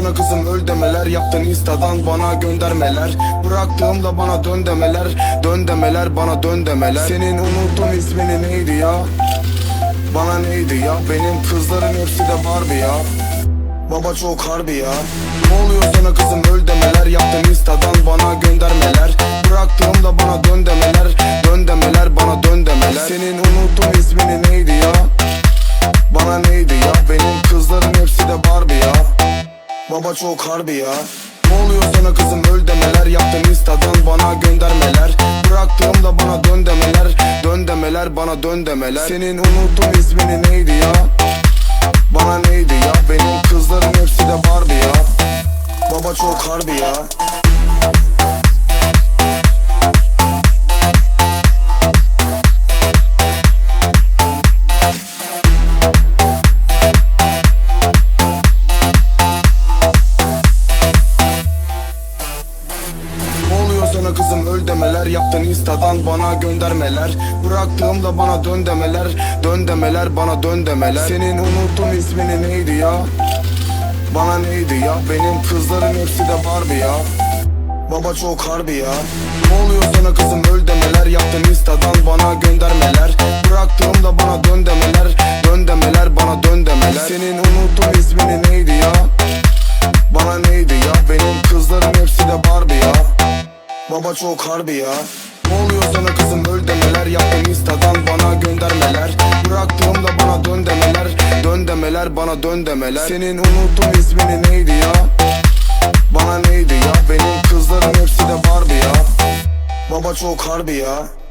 sana kızım öl demeler, yaptın instadan bana göndermeler. Bıraktığımda bana dön demeler, dön demeler, bana dön demeler. Senin unuttum ismini neydi ya? Bana neydi ya? Benim kızların hepsi de Barbie ya. Baba çok harbi ya. Ne oluyor sana kızım öl demeler, yaptın instadan bana göndermeler. Bıraktığımda bana dön demeler, dön demeler, bana dön demeler. Senin unuttum ismini neydi ya? Bana neydi ya? Benim kızların hepsi de Barbie ya. Baba çok harbi ya. Ne oluyor sana kızım öl demeler, yaptın instadan bana göndermeler. Bıraktığımda bana dön demeler, dön demeler, bana dön demeler. Senin unuttum ismini neydi ya? Bana neydi ya? Benim kızların hepsi de Barbie ya. Baba çok harbi ya. Sana kızım öl demeler, yaptın instadan bana göndermeler. Bıraktığımda bana dön demeler, dön demeler, bana dön demeler. Senin unuttum ismini neydi ya? Bana neydi ya? Benim kızların hepsi de Barbie ya. Baba çok harbi ya. Ne oluyor sana kızım öl demeler, yaptın instadan bana göndermeler. Bıraktığımda bana dön demeler, dön demeler, bana dön demeler. Senin unuttum ismini neydi ya? Bana neydi ya? Benim kızların hepsi de Barbie ya. Baba çok harbi ya. Ne oluyor sana kızım öl demeler, yaptın instadan bana göndermeler. Bıraktığımda bana dön demeler, dön demeler, bana dön demeler. Senin unuttum ismini neydi ya? Bana neydi ya? Benim kızların hepsi de Barbie ya. Baba çok harbi ya.